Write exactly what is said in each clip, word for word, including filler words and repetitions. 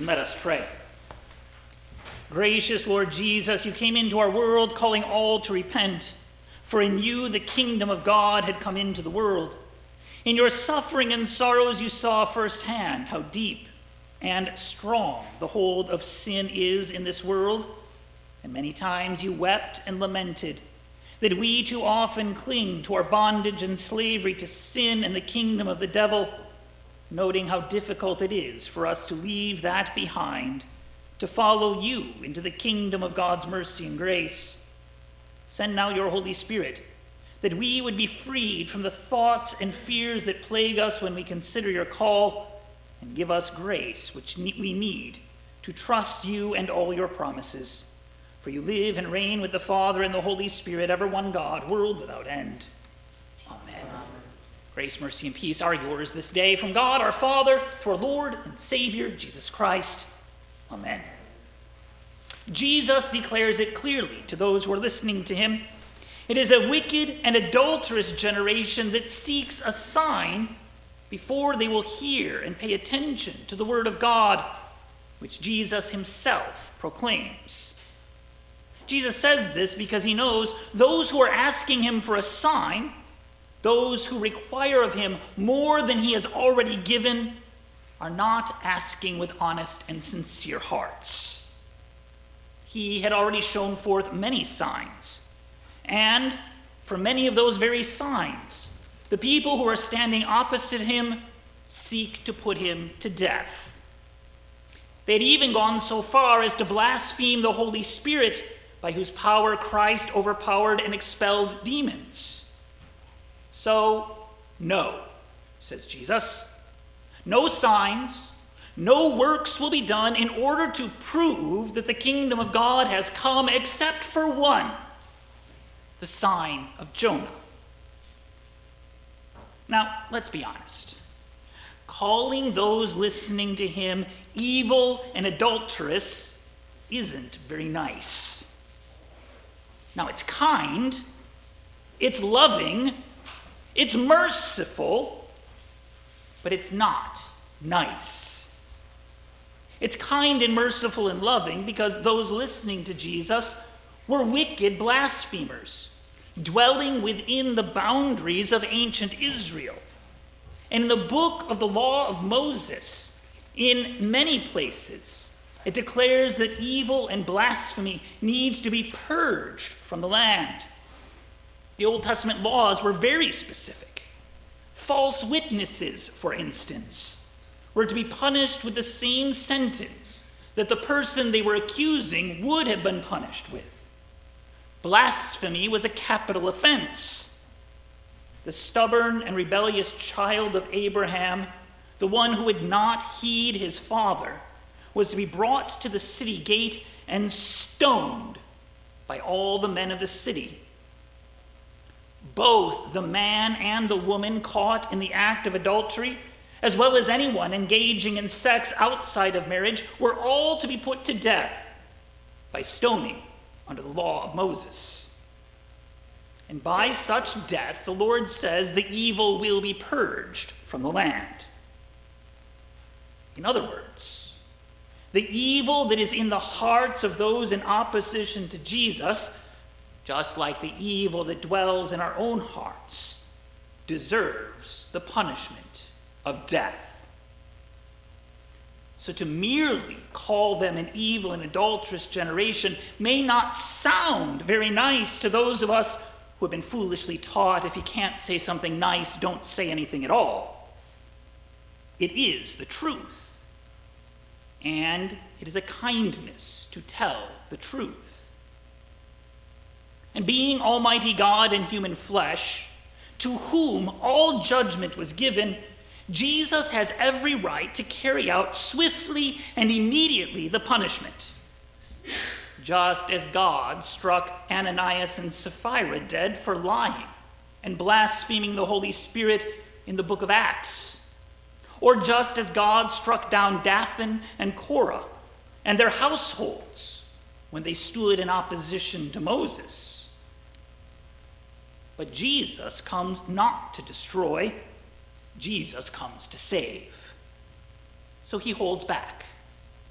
Let us pray. Gracious Lord Jesus, you came into our world calling all to repent, for in you the kingdom of God had come into the world. In your suffering and sorrows you saw firsthand how deep and strong the hold of sin is in this world, and many times you wept and lamented that we too often cling to our bondage and slavery to sin and the kingdom of the devil, noting how difficult it is for us to leave that behind, to follow you into the kingdom of God's mercy and grace. Send now your Holy Spirit, that we would be freed from the thoughts and fears that plague us when we consider your call, and give us grace which we need to trust you and all your promises. For you live and reign with the Father and the Holy Spirit, ever one God, world without end. Amen. Amen. Grace, mercy, and peace are yours this day from God our Father, through our Lord and Savior, Jesus Christ. Amen. Jesus declares it clearly to those who are listening to him. It is a wicked and adulterous generation that seeks a sign before they will hear and pay attention to the word of God, which Jesus himself proclaims. Jesus says this because he knows those who are asking him for a sign, those who require of him more than he has already given, are not asking with honest and sincere hearts. He had already shown forth many signs, and for many of those very signs, the people who are standing opposite him seek to put him to death. They had even gone so far as to blaspheme the Holy Spirit, by whose power Christ overpowered and expelled demons. So, no, says Jesus. No signs, no works will be done in order to prove that the kingdom of God has come, except for one, the sign of Jonah. Now, let's be honest. Calling those listening to him evil and adulterous isn't very nice. Now, it's kind, it's loving, it's merciful, but it's not nice. It's kind and merciful and loving because those listening to Jesus were wicked blasphemers, dwelling within the boundaries of ancient Israel. And in the book of the law of Moses, in many places, it declares that evil and blasphemy needs to be purged from the land. The Old Testament laws were very specific. False witnesses, for instance, were to be punished with the same sentence that the person they were accusing would have been punished with. Blasphemy was a capital offense. The stubborn and rebellious child of Abraham, the one who would not heed his father, was to be brought to the city gate and stoned by all the men of the city. Both the man and the woman caught in the act of adultery, as well as anyone engaging in sex outside of marriage, were all to be put to death by stoning under the law of Moses. And by such death, the Lord says the evil will be purged from the land. In other words, the evil that is in the hearts of those in opposition to Jesus, just like the evil that dwells in our own hearts, deserves the punishment of death. So to merely call them an evil and adulterous generation may not sound very nice to those of us who have been foolishly taught, if you can't say something nice, don't say anything at all. It is the truth, and it is a kindness to tell the truth. And being Almighty God in human flesh, to whom all judgment was given, Jesus has every right to carry out swiftly and immediately the punishment. Just as God struck Ananias and Sapphira dead for lying and blaspheming the Holy Spirit in the book of Acts. Or just as God struck down Dathan and Korah and their households when they stood in opposition to Moses. But Jesus comes not to destroy, Jesus comes to save. So he holds back.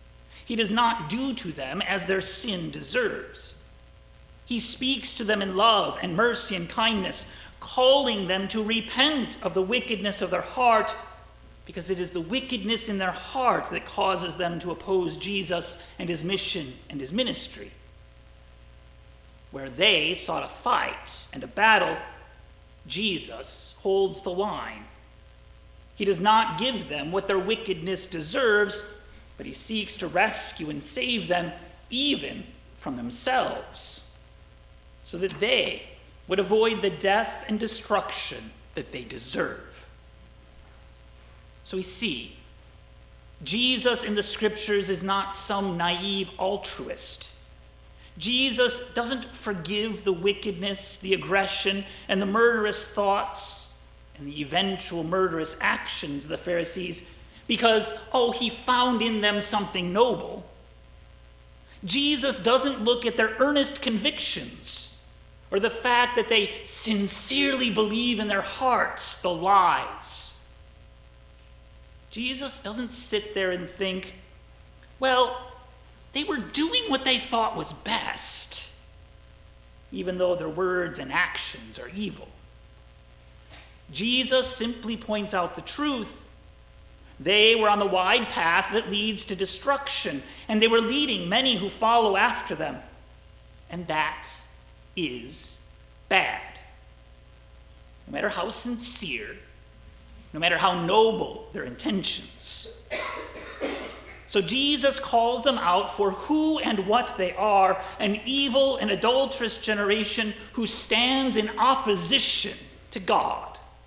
He does not do to them as their sin deserves. He speaks to them in love and mercy and kindness, calling them to repent of the wickedness of their heart, because it is the wickedness in their heart that causes them to oppose Jesus and his mission and his ministry. Where they sought a fight and a battle, Jesus holds the line. He does not give them what their wickedness deserves, but he seeks to rescue and save them even from themselves, so that they would avoid the death and destruction that they deserve. So we see, Jesus in the scriptures is not some naive altruist. Jesus doesn't forgive the wickedness, the aggression, and the murderous thoughts and the eventual murderous actions of the Pharisees because, oh, he found in them something noble. Jesus doesn't look at their earnest convictions or the fact that they sincerely believe in their hearts the lies. Jesus doesn't sit there and think, well, they were doing what they thought was best, even though their words and actions are evil. Jesus simply points out the truth. They were on the wide path that leads to destruction, and they were leading many who follow after them. And that is bad. No matter how sincere, no matter how noble their intentions. So Jesus calls them out for who and what they are, an evil and adulterous generation who stands in opposition to God.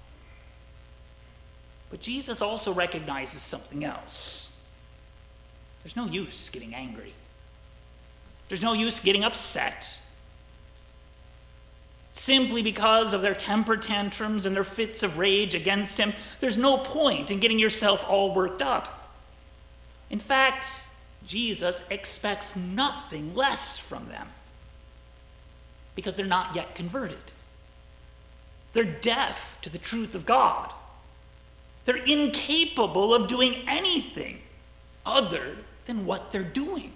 But Jesus also recognizes something else. There's no use getting angry. There's no use getting upset. Simply because of their temper tantrums and their fits of rage against him, there's no point in getting yourself all worked up. In fact, Jesus expects nothing less from them because they're not yet converted. They're deaf to the truth of God. They're incapable of doing anything other than what they're doing.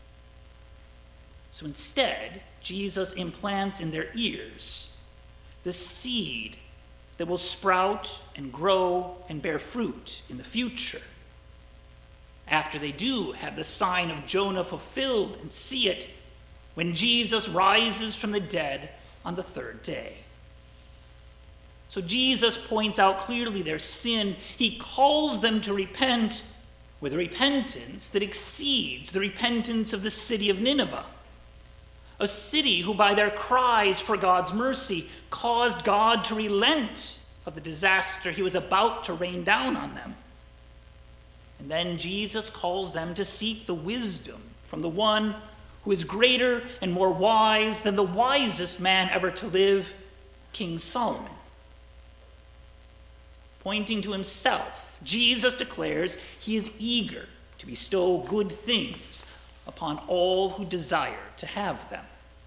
So instead, Jesus implants in their ears the seed that will sprout and grow and bear fruit in the future. After they do have the sign of Jonah fulfilled and see it when Jesus rises from the dead on the third day. So Jesus points out clearly their sin. He calls them to repent with a repentance that exceeds the repentance of the city of Nineveh, a city who by their cries for God's mercy caused God to relent of the disaster he was about to rain down on them. And then Jesus calls them to seek the wisdom from the one who is greater and more wise than the wisest man ever to live, King Solomon. Pointing to himself, Jesus declares he is eager to bestow good things upon all who desire to have them.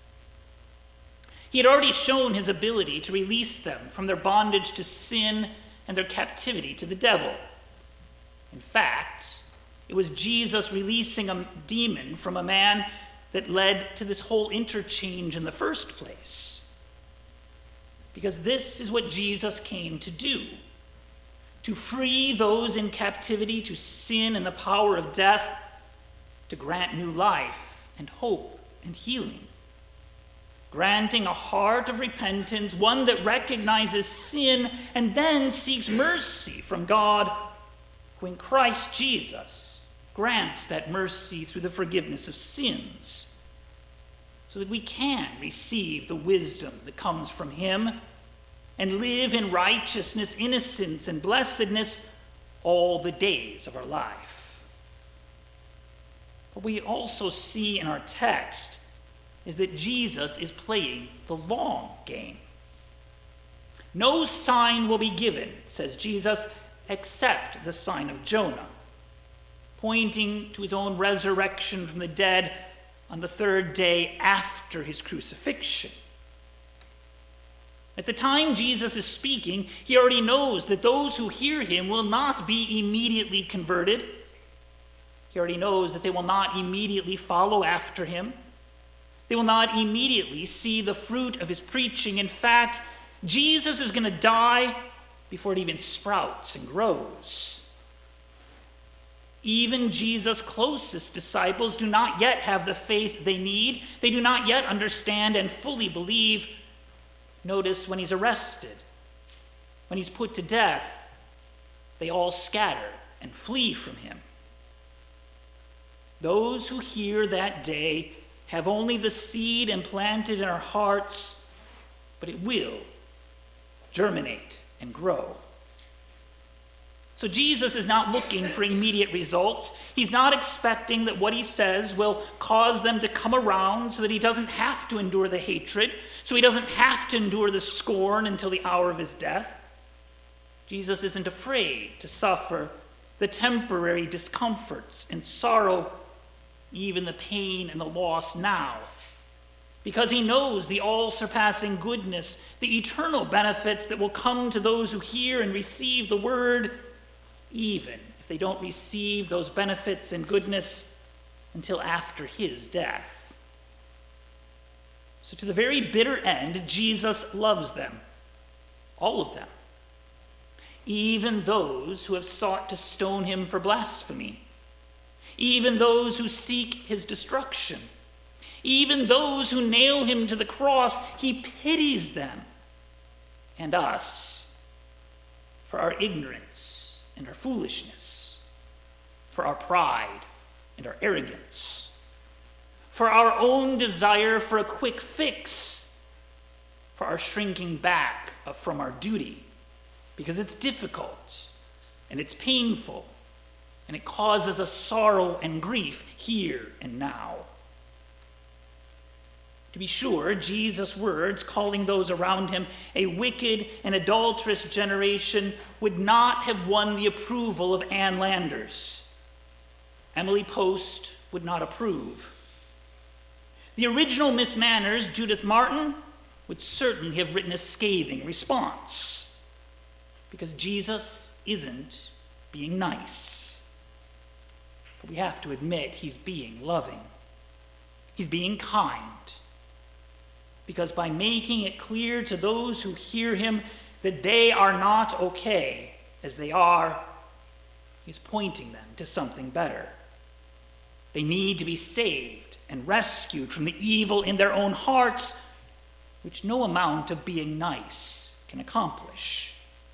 He had already shown his ability to release them from their bondage to sin and their captivity to the devil. In fact, it was Jesus releasing a demon from a man that led to this whole interchange in the first place. Because this is what Jesus came to do. To free those in captivity to sin and the power of death, to grant new life and hope and healing. Granting a heart of repentance, one that recognizes sin and then seeks mercy from God, who in Christ Jesus grants that mercy through the forgiveness of sins, so that we can receive the wisdom that comes from him and live in righteousness, innocence, and blessedness all the days of our life. What we also see in our text is that Jesus is playing the long game. No sign will be given, says Jesus, except the sign of Jonah, pointing to his own resurrection from the dead on the third day after his crucifixion. At the time Jesus is speaking, he already knows that those who hear him will not be immediately converted. He already knows that they will not immediately follow after him. They will not immediately see the fruit of his preaching. In fact, Jesus is going to die before it even sprouts and grows. Even Jesus' closest disciples do not yet have the faith they need. They do not yet understand and fully believe. Notice when he's arrested, when he's put to death, they all scatter and flee from him. Those who hear that day have only the seed implanted in our hearts, but it will germinate and grow. So Jesus is not looking for immediate results. He's not expecting that what he says will cause them to come around so that he doesn't have to endure the hatred, so he doesn't have to endure the scorn until the hour of his death. Jesus isn't afraid to suffer the temporary discomforts and sorrow, even the pain and the loss now, because he knows the all-surpassing goodness, the eternal benefits that will come to those who hear and receive the word, even if they don't receive those benefits and goodness until after his death. So to the very bitter end, Jesus loves them, all of them, even those who have sought to stone him for blasphemy, even those who seek his destruction, even those who nail him to the cross. He pities them and us for our ignorance and our foolishness, for our pride and our arrogance, for our own desire for a quick fix, for our shrinking back from our duty, because it's difficult and it's painful and it causes us sorrow and grief here and now. To be sure, Jesus' words calling those around him a wicked and adulterous generation would not have won the approval of Ann Landers. Emily Post would not approve. The original Miss Manners, Judith Martin, would certainly have written a scathing response, because Jesus isn't being nice. But we have to admit he's being loving. He's being kind. Because by making it clear to those who hear him that they are not okay as they are, he's pointing them to something better. They need to be saved and rescued from the evil in their own hearts, which no amount of being nice can accomplish.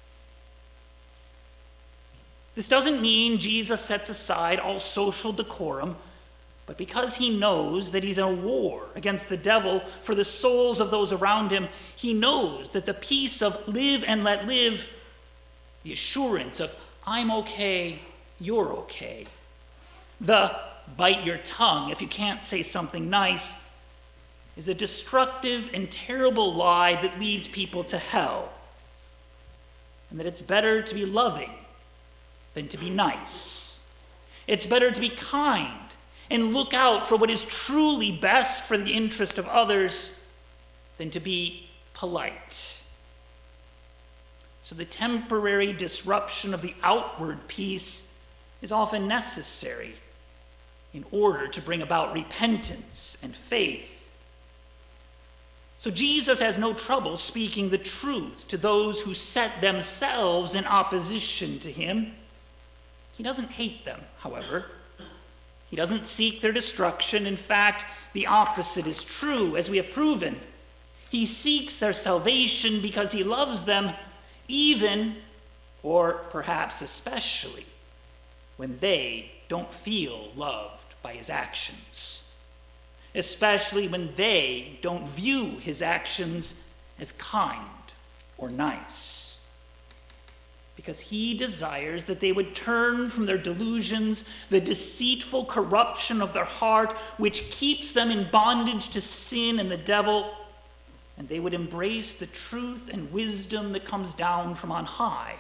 This doesn't mean Jesus sets aside all social decorum, but because he knows that he's in a war against the devil for the souls of those around him, he knows that the peace of live and let live, the assurance of I'm okay, you're okay, the bite your tongue if you can't say something nice, is a destructive and terrible lie that leads people to hell, and that it's better to be loving than to be nice. It's better to be kind and look out for what is truly best for the interest of others than to be polite. So the temporary disruption of the outward peace is often necessary in order to bring about repentance and faith. So Jesus has no trouble speaking the truth to those who set themselves in opposition to him. He doesn't hate them, however. He doesn't seek their destruction. In fact, the opposite is true, as we have proven. He seeks their salvation because he loves them, even, or perhaps especially, when they don't feel loved by his actions. Especially when they don't view his actions as kind or nice. Because he desires that they would turn from their delusions, the deceitful corruption of their heart, which keeps them in bondage to sin and the devil, and they would embrace the truth and wisdom that comes down from on high.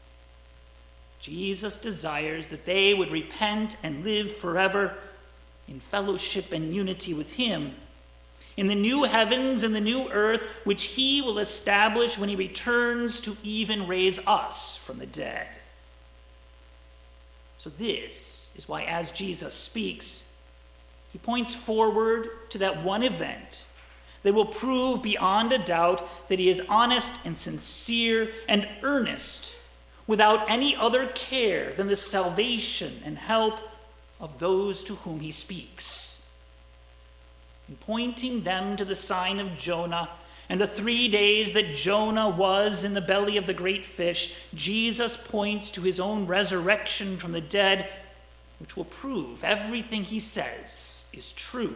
Jesus desires that they would repent and live forever in fellowship and unity with him, in the new heavens and the new earth, which he will establish when he returns to even raise us from the dead. So this is why, as Jesus speaks, he points forward to that one event that will prove beyond a doubt that he is honest and sincere and earnest, without any other care than the salvation and help of those to whom he speaks. In pointing them to the sign of Jonah and the three days that Jonah was in the belly of the great fish, Jesus points to his own resurrection from the dead, which will prove everything he says is true.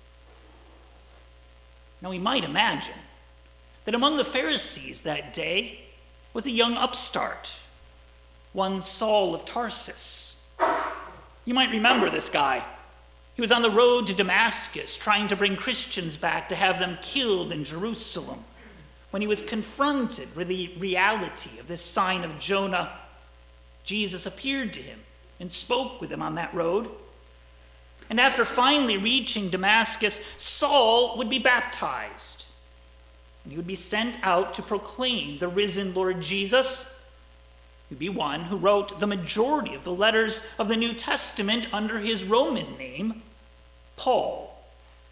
Now, we might imagine that among the Pharisees that day was a young upstart, one Saul of Tarsus. You might remember this guy. He was on the road to Damascus trying to bring Christians back to have them killed in Jerusalem. When he was confronted with the reality of this sign of Jonah, Jesus appeared to him and spoke with him on that road. And after finally reaching Damascus, Saul would be baptized. And he would be sent out to proclaim the risen Lord Jesus. He would be one who wrote the majority of the letters of the New Testament under his Roman name, Paul.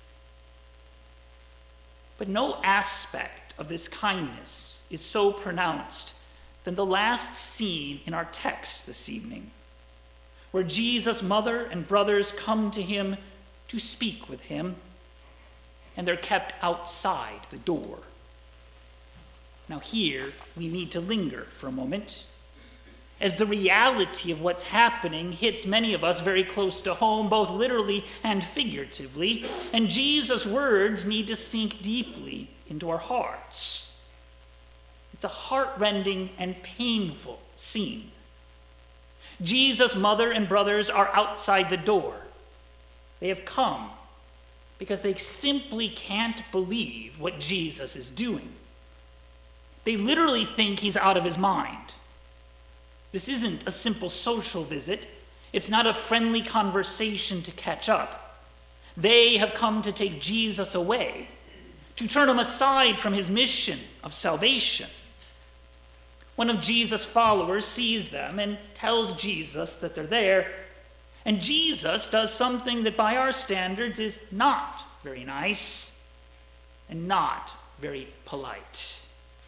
But no aspect of this kindness is so pronounced than the last scene in our text this evening, where Jesus' mother and brothers come to him to speak with him, and they're kept outside the door. Now here, we need to linger for a moment, as the reality of what's happening hits many of us very close to home, both literally and figuratively, and Jesus' words need to sink deeply into our hearts. It's a heart-rending and painful scene. Jesus' mother and brothers are outside the door. They have come because they simply can't believe what Jesus is doing. They literally think he's out of his mind. This isn't a simple social visit. It's not a friendly conversation to catch up. They have come to take Jesus away, to turn him aside from his mission of salvation. One of Jesus' followers sees them and tells Jesus that they're there, and Jesus does something that by our standards is not very nice and not very polite.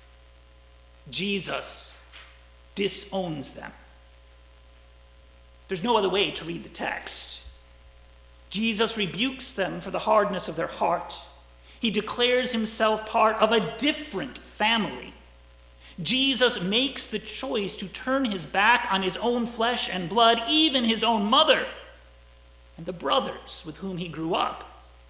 Jesus disowns them. There's no other way to read the text. Jesus rebukes them for the hardness of their heart. He declares himself part of a different family. Jesus makes the choice to turn his back on his own flesh and blood, even his own mother and the brothers with whom he grew up.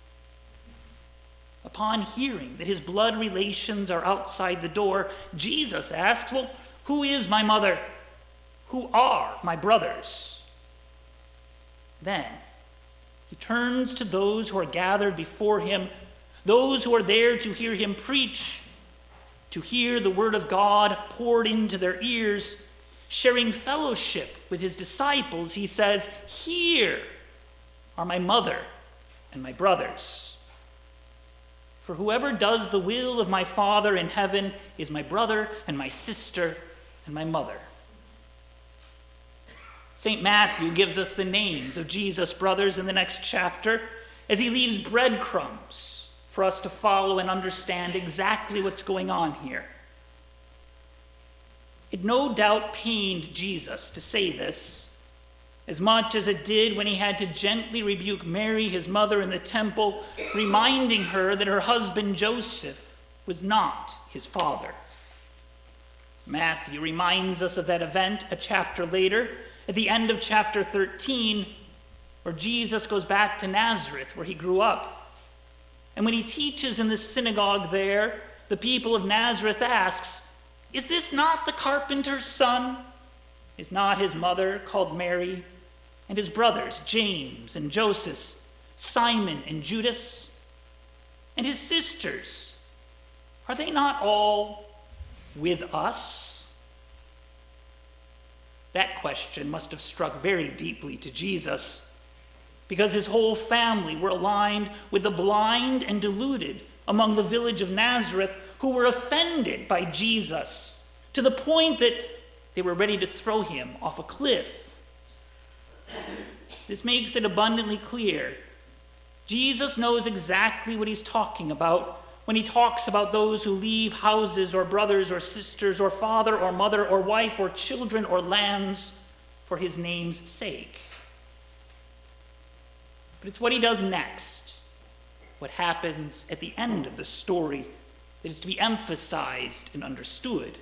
Upon hearing that his blood relations are outside the door, Jesus asks, well, who is my mother? Who are my brothers? Then he turns to those who are gathered before him, those who are there to hear him preach, to hear the word of God poured into their ears, sharing fellowship with his disciples. He says, here are my mother and my brothers. For whoever does the will of my Father in heaven is my brother and my sister and my mother. Saint Matthew gives us the names of Jesus' brothers in the next chapter as he leaves breadcrumbs for us to follow and understand exactly what's going on here. It no doubt pained Jesus to say this, as much as it did when he had to gently rebuke Mary, his mother, in the temple, reminding her that her husband Joseph was not his father. Matthew reminds us of that event a chapter later, at the end of chapter thirteen, where Jesus goes back to Nazareth, where he grew up. And when he teaches in the synagogue there, the people of Nazareth asks, is this not the carpenter's son? Is not his mother called Mary? And his brothers, James and Joseph, Simon and Judas? And his sisters, are they not all with us? That question must have struck very deeply to Jesus, because his whole family were aligned with the blind and deluded among the village of Nazareth, who were offended by Jesus to the point that they were ready to throw him off a cliff. This makes it abundantly clear. Jesus knows exactly what he's talking about when he talks about those who leave houses or brothers or sisters or father or mother or wife or children or lands for his name's sake. But it's what he does next, what happens at the end of the story, that is to be emphasized and understood.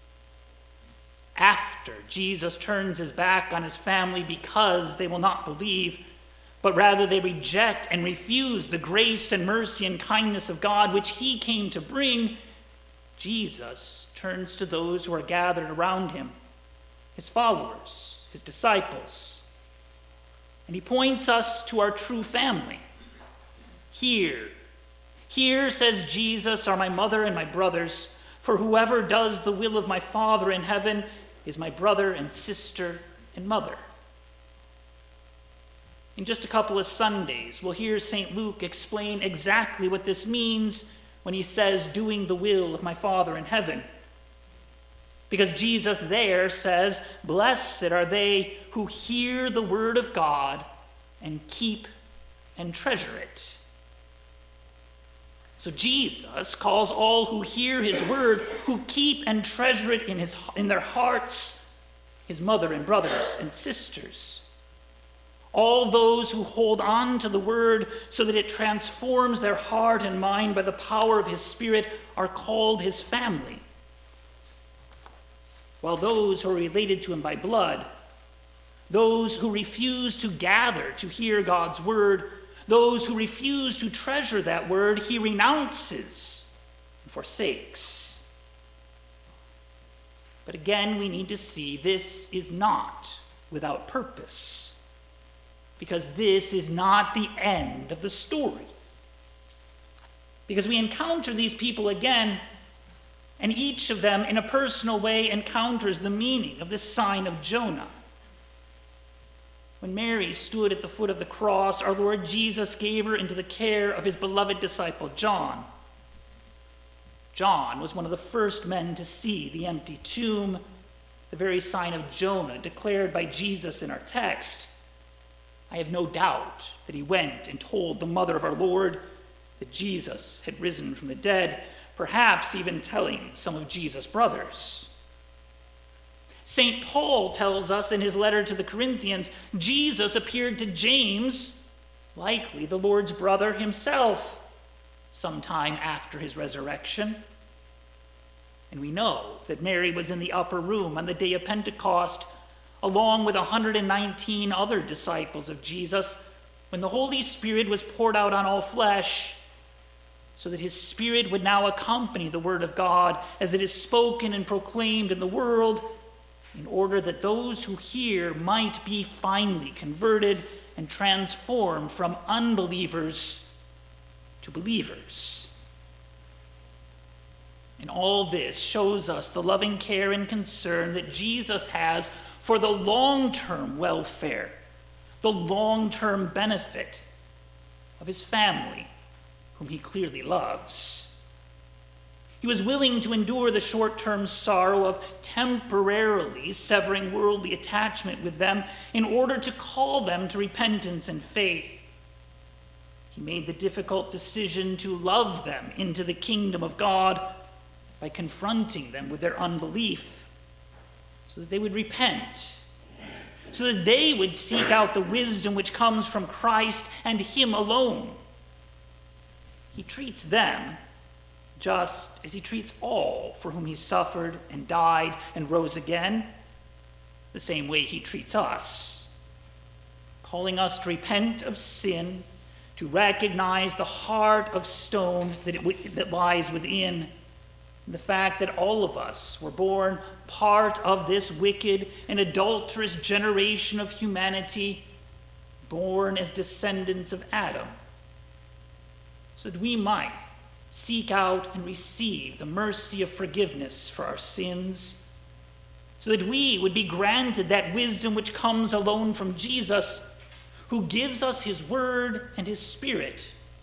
After Jesus turns his back on his family because they will not believe, but rather they reject and refuse the grace and mercy and kindness of God which he came to bring, Jesus turns to those who are gathered around him, his followers, his disciples, and he points us to our true family. Here, here, says Jesus, are my mother and my brothers, for whoever does the will of my Father in heaven is my brother and sister and mother. In just a couple of Sundays, we'll hear Saint Luke explain exactly what this means when he says, doing the will of my Father in heaven. Because Jesus there says, blessed are they who hear the word of God and keep and treasure it. So Jesus calls all who hear his word, who keep and treasure it in, his, in their hearts, his mother and brothers and sisters. All those who hold on to the word so that it transforms their heart and mind by the power of his Spirit are called his family. While those who are related to him by blood, those who refuse to gather to hear God's word, those who refuse to treasure that word, he renounces and forsakes. But again, we need to see this is not without purpose, because this is not the end of the story. Because we encounter these people again, and each of them in a personal way encounters the meaning of this sign of Jonah. When Mary stood at the foot of the cross, our Lord Jesus gave her into the care of his beloved disciple John. John was one of the first men to see the empty tomb, the very sign of Jonah declared by Jesus in our text. I have no doubt that he went and told the mother of our Lord that Jesus had risen from the dead, perhaps even telling some of Jesus' brothers. Saint Paul tells us in his letter to the Corinthians, Jesus appeared to James, likely the Lord's brother himself, sometime after his resurrection. And we know that Mary was in the upper room on the day of Pentecost, along with one hundred nineteen other disciples of Jesus, when the Holy Spirit was poured out on all flesh, so that his Spirit would now accompany the word of God as it is spoken and proclaimed in the world, in order that those who hear might be finally converted and transformed from unbelievers to believers. And all this shows us the loving care and concern that Jesus has for the long-term welfare, the long-term benefit of his family, whom he clearly loves. He was willing to endure the short-term sorrow of temporarily severing worldly attachment with them in order to call them to repentance and faith. He made the difficult decision to love them into the kingdom of God by confronting them with their unbelief, so that they would repent, so that they would seek out the wisdom which comes from Christ and him alone. He treats them just as he treats all for whom he suffered and died and rose again, the same way he treats us, calling us to repent of sin, to recognize the heart of stone that, it, that lies within, and the fact that all of us were born part of this wicked and adulterous generation of humanity, born as descendants of Adam, so that we might seek out and receive the mercy of forgiveness for our sins, so that we would be granted that wisdom which comes alone from Jesus, who gives us his word and his Spirit.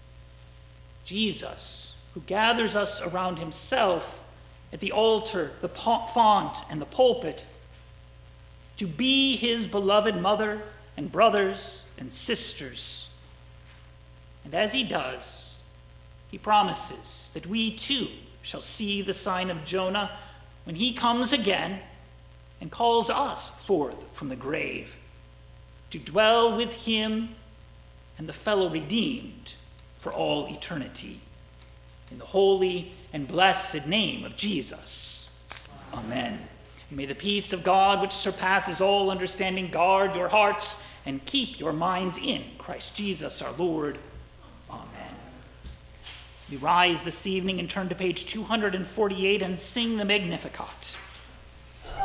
Jesus, who gathers us around himself at the altar, the font, and the pulpit, to be his beloved mother and brothers and sisters. And as he does, he promises that we too shall see the sign of Jonah when he comes again and calls us forth from the grave to dwell with him and the fellow redeemed for all eternity. In the holy and blessed name of Jesus. Amen. And may the peace of God, which surpasses all understanding, guard your hearts and keep your minds in Christ Jesus our Lord. Amen. We rise this evening and turn to page two hundred forty-eight and sing the Magnificat.